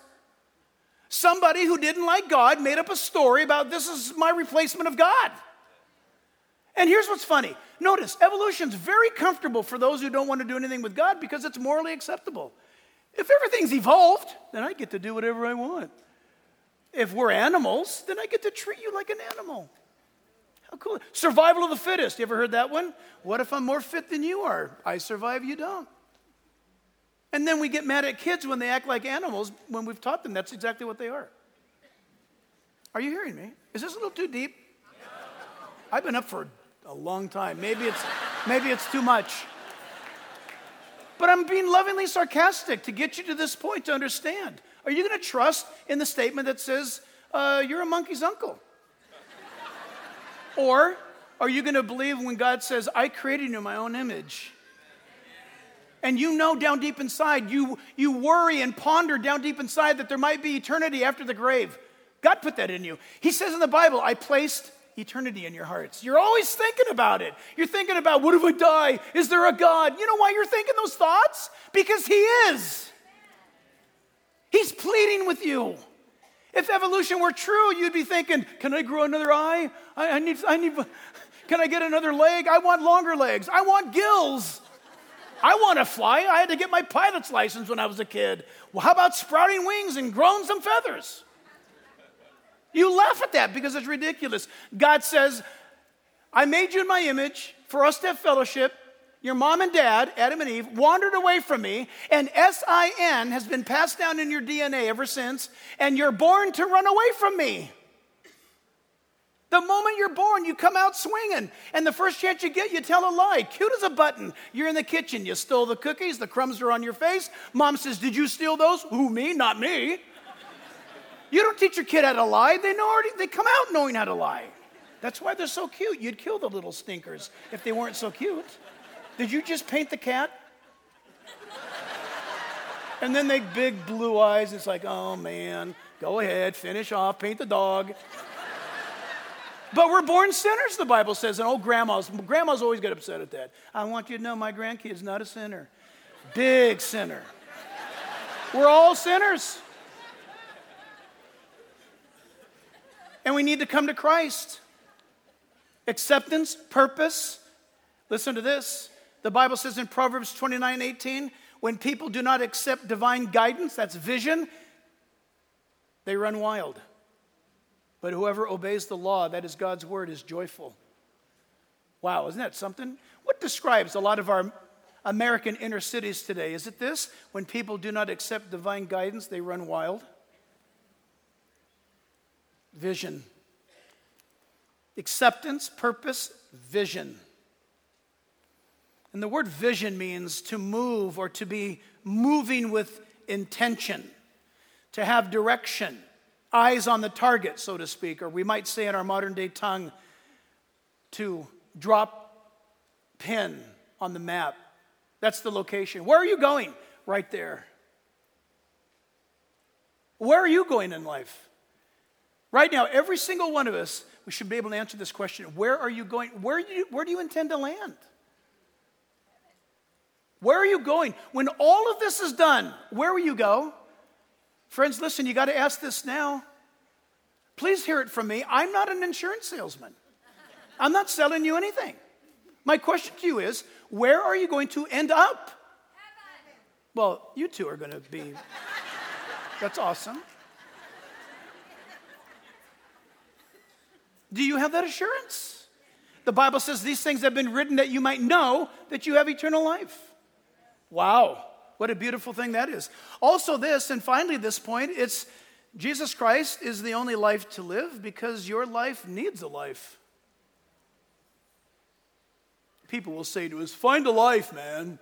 Somebody who didn't like God made up a story about this is my replacement of God. And here's what's funny. Notice, evolution's very comfortable for those who don't want to do anything with God because it's morally acceptable. If everything's evolved, then I get to do whatever I want. If we're animals, then I get to treat you like an animal. How cool. Survival of the fittest. You ever heard that one? What if I'm more fit than you are? I survive, you don't. And then we get mad at kids when they act like animals when we've taught them that's exactly what they are. Are you hearing me? Is this a little too deep? I've been up for a long time. Maybe it's, maybe it's too much. But I'm being lovingly sarcastic to get you to this point to understand. Are you going to trust in the statement that says, uh, you're a monkey's uncle? Or are you going to believe when God says, I created you in my own image? And you know down deep inside, you, you worry and ponder down deep inside that there might be eternity after the grave. God put that in you. He says in the Bible, I placed eternity in your hearts. You're always thinking about it. You're thinking about, what if I die? Is there a God? You know why you're thinking those thoughts? Because He is. He's pleading with you. If evolution were true, you'd be thinking, can I grow another eye? I, I need, I need, can I get another leg? I want longer legs. I want gills. I want to fly. I had to get my pilot's license when I was a kid. Well, how about sprouting wings and growing some feathers? You laugh at that because it's ridiculous. God says, I made you in my image for us to have fellowship. Your mom and dad, Adam and Eve, wandered away from me, and S I N has been passed down in your D N A ever since, and you're born to run away from me. The moment you're born, you come out swinging, and the first chance you get, you tell a lie. Cute as a button. You're in the kitchen. You stole the cookies. The crumbs are on your face. Mom says, did you steal those? Who, me? Not me. You don't teach your kid how to lie. They know already, they come out knowing how to lie. That's why they're so cute. You'd kill the little stinkers if they weren't so cute. Did you just paint the cat? And then they big blue eyes. It's like, oh man, go ahead, finish off, paint the dog. But we're born sinners, the Bible says. And old grandmas, grandmas always get upset at that. I want you to know my grandkid's not a sinner. Big sinner. We're all sinners. And we need to come to Christ. Acceptance, purpose. Listen to this. The Bible says in Proverbs twenty-nine eighteen, when people do not accept divine guidance, that's vision, they run wild. But whoever obeys the law, that is God's word, is joyful. Wow, isn't that something? What describes a lot of our American inner cities today? Is it this? When people do not accept divine guidance, they run wild. Vision. Acceptance, purpose, vision. And the word vision means to move or to be moving with intention, to have direction, eyes on the target, so to speak, or we might say in our modern day tongue, to drop pin on the map. That's the location. Where are you going? Right there. Where are you going in life? Right now, every single one of us, we should be able to answer this question. Where are you going? Where do you, where do you intend to land? Where are you going? When all of this is done, where will you go? Friends, listen, you got to ask this now. Please hear it from me. I'm not an insurance salesman. I'm not selling you anything. My question to you is, where are you going to end up? Well, you two are going to be, that's awesome. Do you have that assurance? The Bible says these things have been written that you might know that you have eternal life. Wow, what a beautiful thing that is. Also this, and finally this point, it's Jesus Christ is the only life to live because your life needs a life. People will say to us, find a life, man.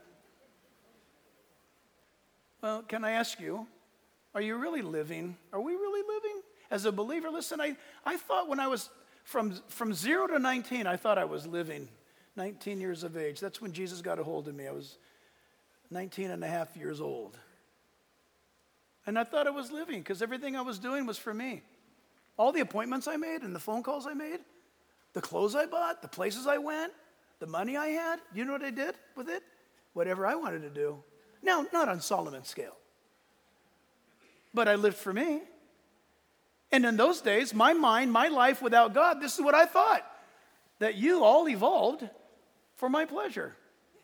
Well, can I ask you, are you really living? Are we really living? As a believer, listen, I, I thought when I was from, from zero to nineteen, I thought I was living. nineteen years of age. That's when Jesus got a hold of me. I was nineteen and a half years old. And I thought I was living because everything I was doing was for me. All the appointments I made and the phone calls I made, the clothes I bought, the places I went, the money I had, you know what I did with it? Whatever I wanted to do. Now, not on Solomon's scale. But I lived for me. And in those days, my mind, my life without God, this is what I thought. that you all evolved for my pleasure.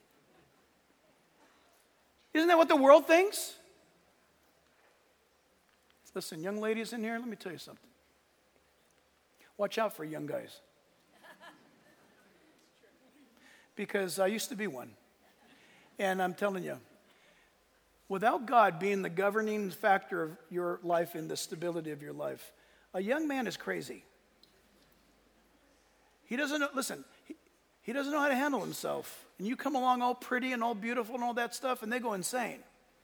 Isn't that what the world thinks? Listen, young ladies in here, let me tell you something. Watch out for young guys. Because I used to be one. And I'm telling you, without God being the governing factor of your life and the stability of your life, a young man is crazy. He doesn't know, listen, he, he doesn't know how to handle himself. And you come along all pretty and all beautiful and all that stuff, and they go insane.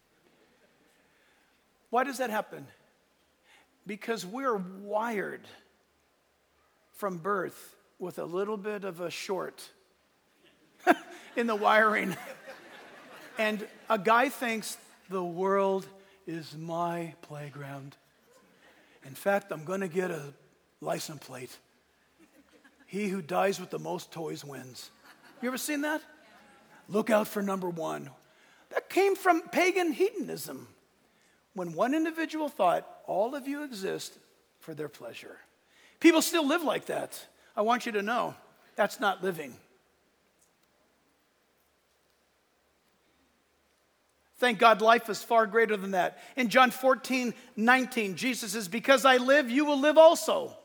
Why does that happen? Because we're wired from birth with a little bit of a short in the wiring. And a guy thinks the world is my playground. In fact, I'm going to get a license plate. He who dies with the most toys wins. You ever seen that? Look out for number one. That came from pagan hedonism. When one individual thought, all of you exist for their pleasure. People still live like that. I want you to know, that's not living. Thank God life is far greater than that. In John fourteen nineteen, Jesus says, because I live, you will live also.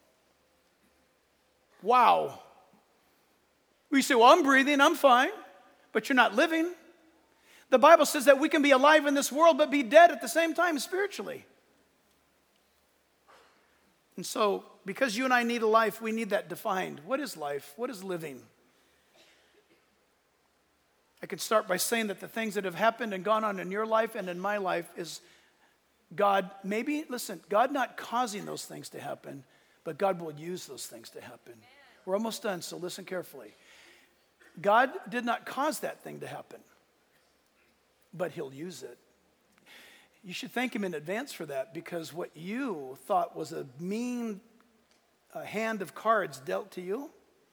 Wow. We say, well, I'm breathing, I'm fine, but you're not living. The Bible says that we can be alive in this world, but be dead at the same time spiritually. And so, because you and I need a life, we need that defined. What is life? What is living? I could start by saying that the things that have happened and gone on in your life and in my life is God, maybe, listen, God not causing those things to happen, but God will use those things to happen. We're almost done, so listen carefully. God did not cause that thing to happen, but he'll use it. You should thank him in advance for that, because what you thought was a mean uh, hand of cards dealt to you,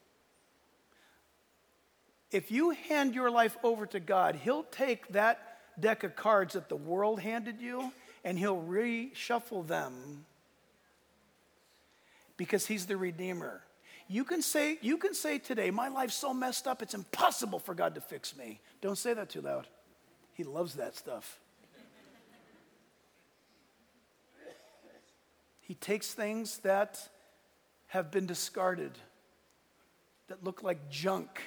if you hand your life over to God, he'll take that deck of cards that the world handed you and he'll reshuffle them, because he's the Redeemer. You can say, you can say today, my life's so messed up, it's impossible for God to fix me. Don't say that too loud. He loves that stuff. He takes things that have been discarded, that look like junk.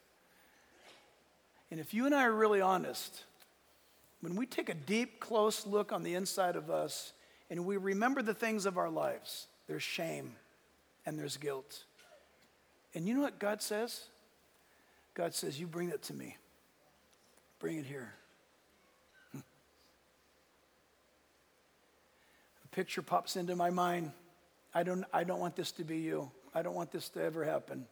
And if you and I are really honest, when we take a deep, close look on the inside of us and we remember the things of our lives, there's shame and there's guilt. And you know what God says? God says, you bring it to me. Bring it here. A picture pops into my mind. I don't, I don't want this to be you. I don't want this to ever happen.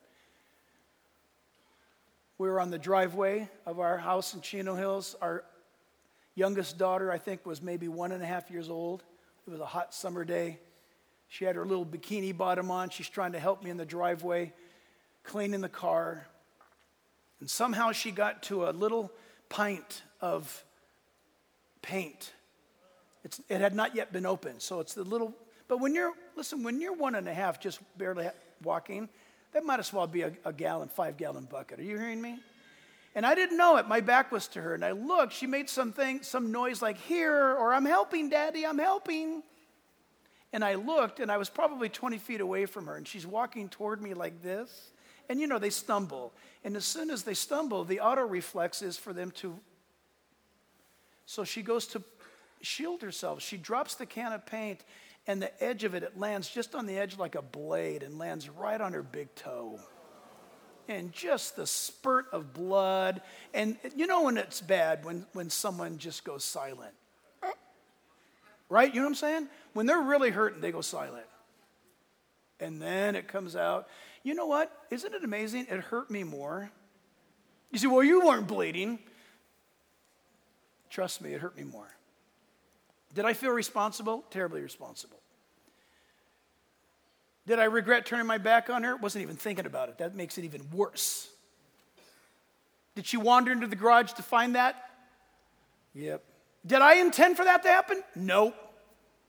We were on the driveway of our house in Chino Hills. Our youngest daughter, I think, was maybe one and a half years old. It was a hot summer day. She had her little bikini bottom on. She's trying to help me in the driveway, cleaning the car. And somehow she got to a little pint of paint. It's, it had not yet been opened, so it's the little, but when you're, listen, when you're one and a half, just barely walking, that might as well be a, a gallon, five gallon bucket. Are you hearing me? And I didn't know it. My back was to her. And I looked, she made something, some noise like, here, or I'm helping, Daddy, I'm helping. And I looked, and I was probably twenty feet away from her. And she's walking toward me like this. And you know, they stumble. And as soon as they stumble, the auto reflex is for them to. So she goes to shield herself. She drops the can of paint. And the edge of it, it lands just on the edge like a blade and lands right on her big toe. And just the spurt of blood. And you know when it's bad, when, when someone just goes silent. Right? You know what I'm saying? When they're really hurting, they go silent. And then it comes out. You know what? Isn't it amazing? It hurt me more. You say, well, you weren't bleeding. Trust me, it hurt me more. Did I feel responsible? Terribly responsible. Did I regret turning my back on her? Wasn't even thinking about it. That makes it even worse. Did she wander into the garage to find that? Yep. Did I intend for that to happen? Nope.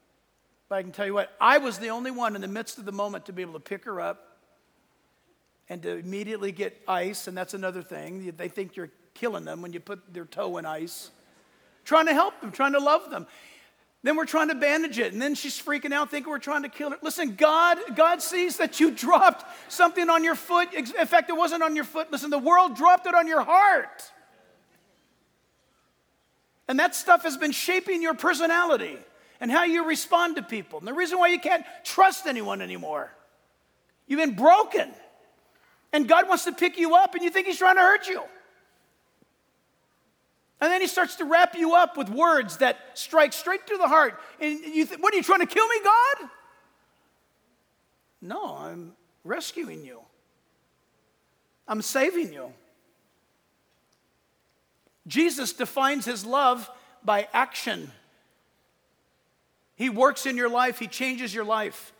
But I can tell you what, I was the only one in the midst of the moment to be able to pick her up and to immediately get ice, and that's another thing. They think you're killing them when you put their toe in ice. Trying to help them, trying to love them. Then we're trying to bandage it, and then she's freaking out, thinking we're trying to kill her. Listen, God, God sees that you dropped something on your foot. In fact, it wasn't on your foot. Listen, the world dropped it on your heart. And that stuff has been shaping your personality and how you respond to people. And the reason why you can't trust anyone anymore. You've been broken. And God wants to pick you up, and you think he's trying to hurt you. And then he starts to wrap you up with words that strike straight to the heart. And you think, what, are you trying to kill me, God? No, I'm rescuing you. I'm saving you. Jesus defines his love by action. He works in your life. He changes your life.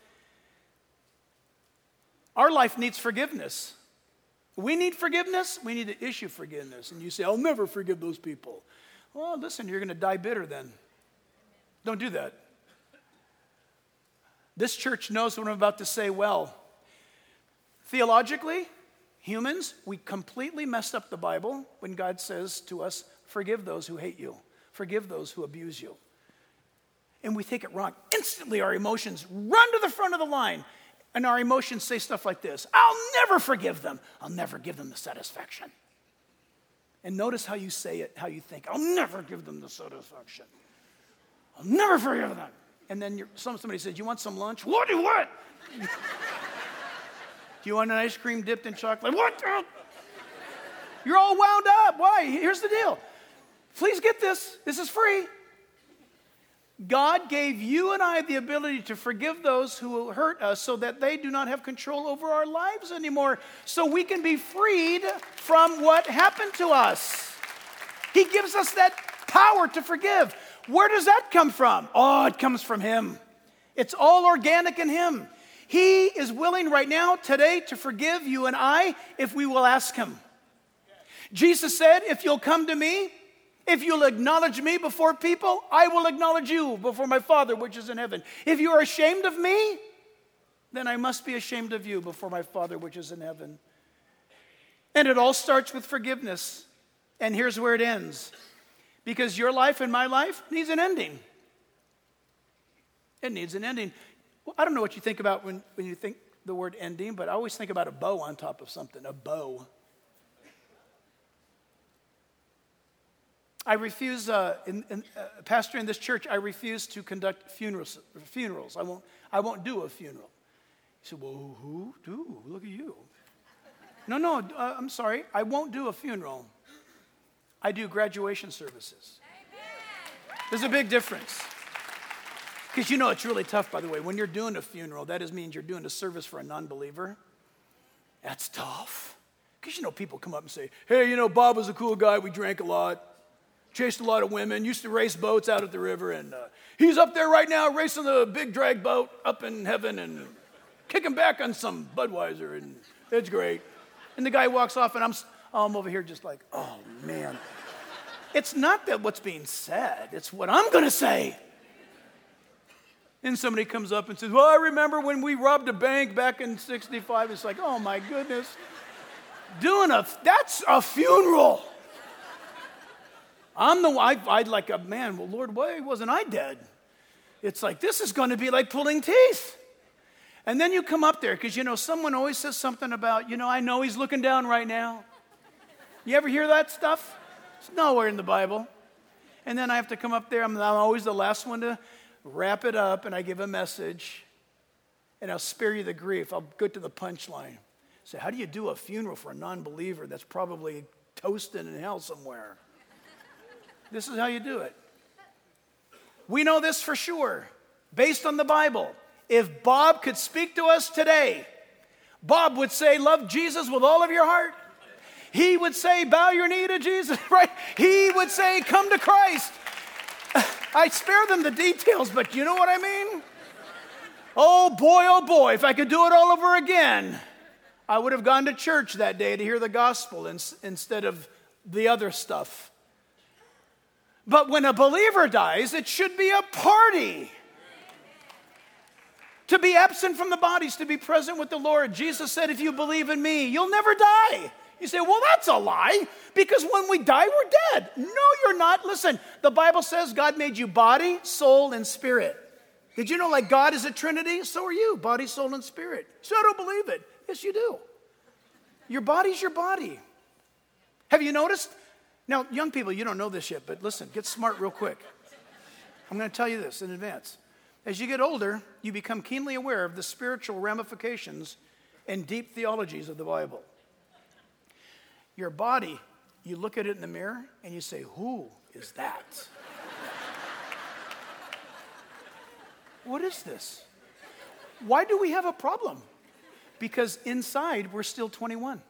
Our life needs forgiveness. We need forgiveness. We need to issue forgiveness. And you say, I'll never forgive those people. Well, listen, you're going to die bitter then. Don't do that. This church knows what I'm about to say well. Theologically, humans, we completely messed up the Bible when God says to us, forgive those who hate you. Forgive those who abuse you. And we take it wrong. Instantly, our emotions run to the front of the line. And our emotions say stuff like this: I'll never forgive them. I'll never give them the satisfaction. And notice how you say it, how you think. I'll never give them the satisfaction. I'll never forgive them. And then you're, some, somebody says, you want some lunch? What do you want? Do you want an ice cream dipped in chocolate? What? You're all wound up. Why? Here's the deal. Please get this. This is free. God gave you and I the ability to forgive those who hurt us so that they do not have control over our lives anymore, so we can be freed from what happened to us. He gives us that power to forgive. Where does that come from? Oh, it comes from him. It's all organic in him. He is willing right now, today, to forgive you and I if we will ask him. Jesus said, if you'll come to me, if you'll acknowledge me before people, I will acknowledge you before my Father which is in heaven. If you are ashamed of me, then I must be ashamed of you before my Father which is in heaven. And it all starts with forgiveness. And here's where it ends. Because your life and my life needs an ending. It needs an ending. Well, I don't know what you think about when, when you think the word ending, but I always think about a bow on top of something, a bow. I refuse, uh, in, in, uh, pastor in this church, I refuse to conduct funerals. Funerals. I won't. I won't do a funeral. He said, "Well, who do? Look at you." No, no. Uh, I'm sorry. I won't do a funeral. I do graduation services. There's a big difference. Because you know it's really tough, by the way. When you're doing a funeral, that is means you're doing a service for a non-believer. That's tough. Because you know people come up and say, "Hey, you know Bob was a cool guy. We drank a lot. Chased a lot of women, used to race boats out at the river, and uh, he's up there right now racing the big drag boat up in heaven and kicking back on some Budweiser, and it's great." And the guy walks off, and I'm, I'm over here just like, oh, man. It's not that what's being said. It's what I'm going to say. And somebody comes up and says, "Well, I remember when we robbed a bank back in sixty-five. It's like, oh, my goodness. Doing a, that's a funeral. I'm the one, I'd like a man, well, Lord, why wasn't I dead? It's like, this is going to be like pulling teeth. And then you come up there, because, you know, someone always says something about, you know, I know he's looking down right now. You ever hear that stuff? It's nowhere in the Bible. And then I have to come up there. I'm, I'm always the last one to wrap it up, and I give a message, and I'll spare you the grief. I'll go to the punchline. Say, how do you do a funeral for a non-believer that's probably toasting in hell somewhere? This is how you do it. We know this for sure, based on the Bible. If Bob could speak to us today, Bob would say, love Jesus with all of your heart. He would say, bow your knee to Jesus, right? He would say, come to Christ. I spare them the details, but you know what I mean? Oh boy, oh boy, if I could do it all over again, I would have gone to church that day to hear the gospel instead of the other stuff. But when a believer dies, it should be a party. To be absent from the bodies, to be present with the Lord. Jesus said, if you believe in me, you'll never die. You say, well, that's a lie, because when we die, we're dead. No, you're not. Listen, the Bible says God made you body, soul, and spirit. Did you know, like God is a trinity? So are you, body, soul, and spirit. So I don't believe it. Yes, you do. Your body's your body. Have you noticed? Now, young people, you don't know this yet, but listen, get smart real quick. I'm going to tell you this in advance. As you get older, you become keenly aware of the spiritual ramifications and deep theologies of the Bible. Your body, you look at it in the mirror and you say, who is that? What is this? Why do we have a problem? Because inside we're still twenty-one.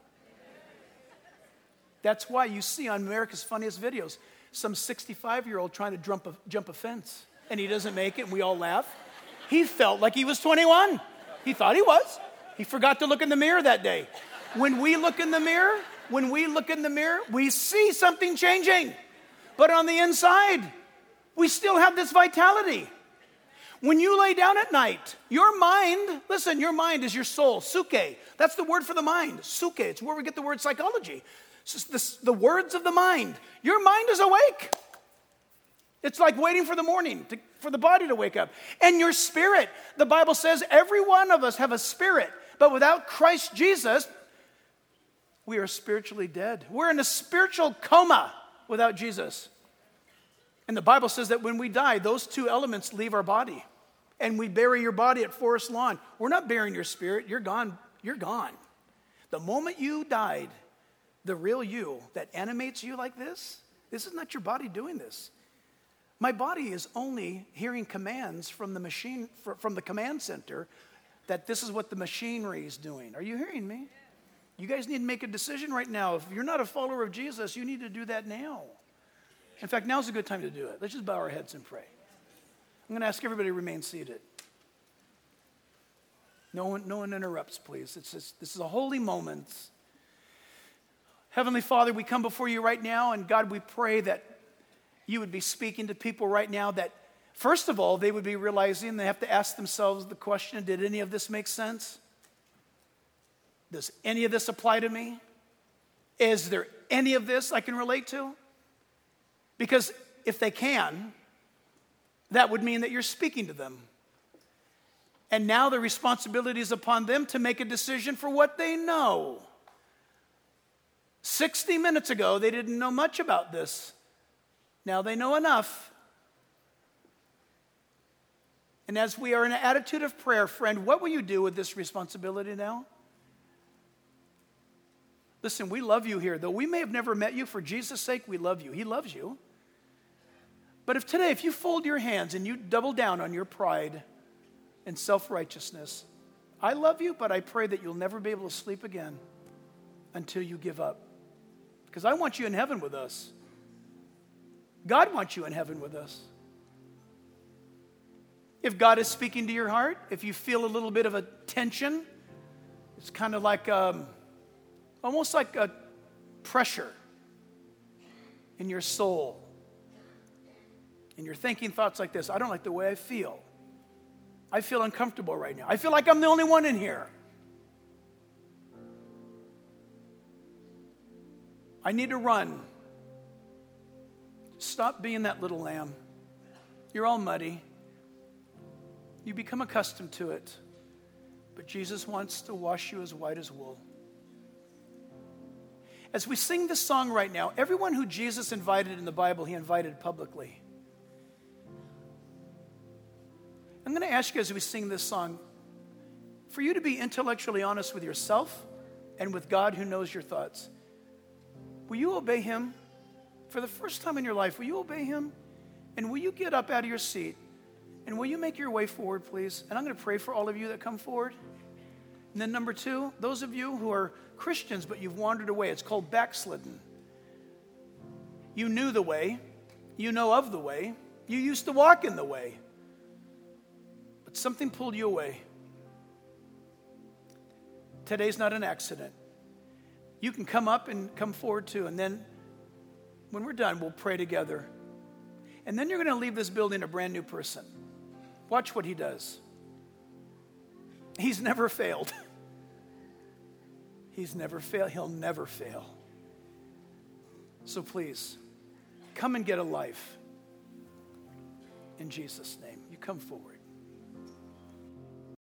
That's why you see on America's Funniest Videos some sixty-five-year-old trying to jump a, jump a fence, and he doesn't make it, and we all laugh. He felt like he was twenty-one. He thought he was. He forgot to look in the mirror that day. When we look in the mirror, when we look in the mirror, we see something changing. But on the inside, we still have this vitality. When you lay down at night, your mind, listen, your mind is your soul, suke. That's the word for the mind, suke. It's where we get the word psychology. It's just this, the words of the mind. Your mind is awake. It's like waiting for the morning, to, for the body to wake up. And your spirit, the Bible says every one of us have a spirit. But without Christ Jesus, we are spiritually dead. We're in a spiritual coma without Jesus. And the Bible says that when we die, those two elements leave our body. And we bury your body at Forest Lawn. We're not burying your spirit. You're gone. You're gone. The moment you died, the real you that animates you like this, this is not your body doing this. My body is only hearing commands from the machine, from the command center, that this is what the machinery is doing. Are you hearing me? You guys need to make a decision right now. If you're not a follower of Jesus, you need to do that now. In fact, now's a good time to do it. Let's just bow our heads and pray. I'm going to ask everybody to remain seated. No one, no one interrupts, please. It's just, this is a holy moment. Heavenly Father, we come before you right now, and God, we pray that you would be speaking to people right now that, first of all, they would be realizing they have to ask themselves the question, did any of this make sense? Does any of this apply to me? Is there any of this I can relate to? Because if they can, that would mean that you're speaking to them. And now the responsibility is upon them to make a decision for what they know. sixty minutes ago, they didn't know much about this. Now they know enough. And as we are in an attitude of prayer, friend, what will you do with this responsibility now? Listen, we love you here. Though we may have never met you, for Jesus' sake, we love you. He loves you. But if today, if you fold your hands and you double down on your pride and self-righteousness, I love you, but I pray that you'll never be able to sleep again until you give up. Because I want you in heaven with us. God wants you in heaven with us. If God is speaking to your heart, if you feel a little bit of a tension, it's kind of like, um, almost like a pressure in your soul. And you're thinking thoughts like this, I don't like the way I feel. I feel uncomfortable right now. I feel like I'm the only one in here. I need to run. Stop being that little lamb. You're all muddy. You become accustomed to it. But Jesus wants to wash you as white as wool. As we sing this song right now, everyone who Jesus invited in the Bible, he invited publicly. I'm going to ask you as we sing this song, for you to be intellectually honest with yourself and with God who knows your thoughts. Will you obey him? For the first time in your life, will you obey him? And will you get up out of your seat? And will you make your way forward, please? And I'm going to pray for all of you that come forward. And then number two, those of you who are Christians, but you've wandered away. It's called backslidden. You knew the way. You know of the way. You used to walk in the way. But something pulled you away. Today's not an accident. You can come up and come forward too. And then when we're done, we'll pray together. And then you're going to leave this building a brand new person. Watch what he does. He's never failed. He's never failed. He'll never fail. So please, come and get a life. In Jesus' name, you come forward.